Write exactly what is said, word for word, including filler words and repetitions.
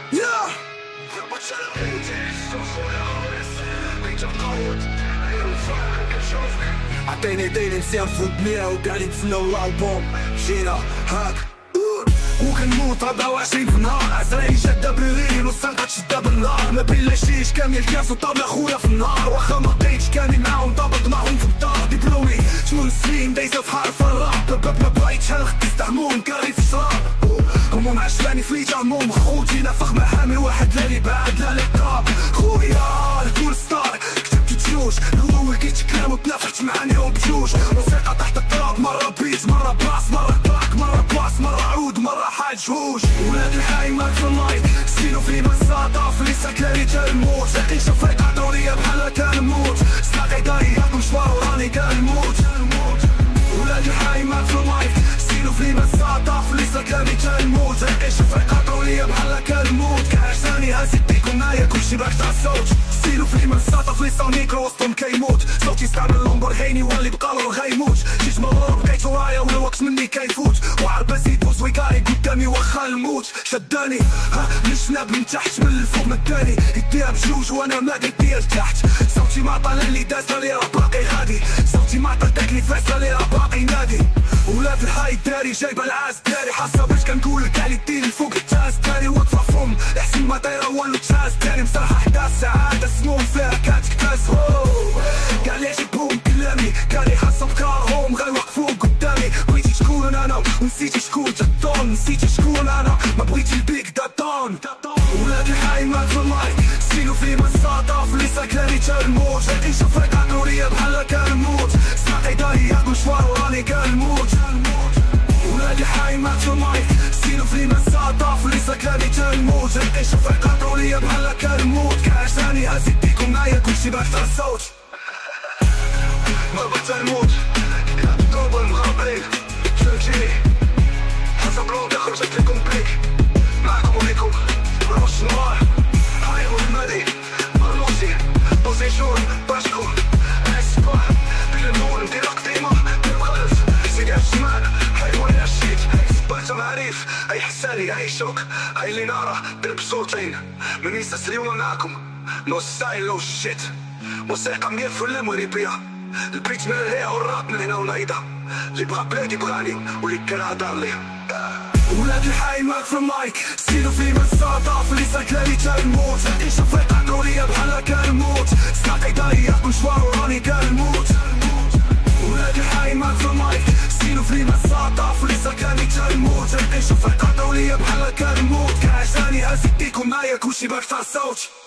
Yeah. عطيني ديني نسيان في الدنيا وقاعدين نتسناو الالبوم. جينا هاك وكنموت ربعة وعشرين في النهار. عزرائيل شادة بالليل والسلطة تشدة بالنار. ما بين لاشيش كامل الكاس وطابلة خويا في النار. واخا ما بقيتش كامل معاهم ضابط معاهم في الدار. دبلومي شمون سليم دايزة في حرف الراب. باب ما بغيت شحال خديت هموم كاري في الشراب. هموم عجباني في ليجا هموم خوتي نافخ محامي واحد لا لي بعد لا لقاب. خويا الكول ستار كتبت جوج الأول كيتكلم وتنافحت معانيهم بجوج. موسيقى تحت التراب مرة بيت مرة باس مرة كلاك مرة باس مرة عود مرة حاج هوج. ولاد الحي ماك في اللايف ستيلو في مساطة في ساكلة رجال الموت. لاقي شفريق عطورية بحال كان موت. سلاقي دايات مشوار وراني كان موت. ولاد الحي ماك في اللايف ستيلو في مساطة في ساكلة رجال الموت. لاقي شفريق عطورية بحال كان موت. كعشاني هاسي بيكم نايا كلشي باك تاع الصوت. ستيلو في مساطة في سونيكرو وسطهم كيموت. صوتي استعمل لومبورغيني واللي بقالو غيموت. جيت مرور بقيت ورايا والوقت مني كيفوت. وعربة يدوز ويقاري قدامي واخا الموت. شداني ها من الجناب من تحت من الفوق مداني. يديها بجوج وانا ما قديها لتحت. صوتي معطى للي داز راني راه باقي غادي. صوتي معطى داك لي فاس راني راه باقي نادي. ولاد الحي الداري جايبه العاز داري. حاسه باش كنقول كاع دير الفوق التاز داري. واقفه فم احسن ما طايره والو تاز داري. مسرحه حداش سعاده سموم فيها كاتكتاس. كاع لي يعجبهم كلامي كاري حاسه بكارهم غير وقفوا قدامي. بغيتي شكون انا ونسيتي شكون تدون. نسيتي شكون انا ما بغيتي البيك داتون. ولاد الحي ماك في اللايف ستيلو في مساطة في لي ساكلة رجال الموت. لاقي شفريق عطورية بحال كان موت. سلاقي دايات مشوار وراني كان موت. ولاد الحي ماك في اللايف ستيلو في مساطة في لي ساكلة رجال الموت. لاقي شفريق عطورية بحال كان موت. كعشاني هاسي بيكم نايا كلشي باك تاع الصوت. ما بغيت نموت يا الدوب المغربلين فهمتيني. حسب لوندا خرجت لكم بيك معكم وليكم روش نوار. هاي هو المادي مرموسي بوزيشون باشكو اسبا بالنور ندير قديمة بالخلف سيدي الشمال هاي وين الشيت. بغيت معريف اي حسالي اي شوك هاي اللي نارة درب صوتين من يستسلموا معاكم. نو ستايل نو شيت. موسيقى مية في المية مغربية. البيت من هنا والراب من هنا ونايدا. اللي بغا بلادي بغاني واللي كره دارلي. ولاد الحي ماك في المايك ستيلو في مساطة في لي ساكلة رجال الموت. لاقي شفريق عطورية بحال كان موت. سلاقي دايات مشوار وراني كان موت. ولاد الحي ماك في المايك ستيلو في مساطة في لي ساكلة رجال الموت. لاقي شفريق عطورية بحال كان موت. كعشاني هاسي بيكم نايا كلشي باك تاع الصوت.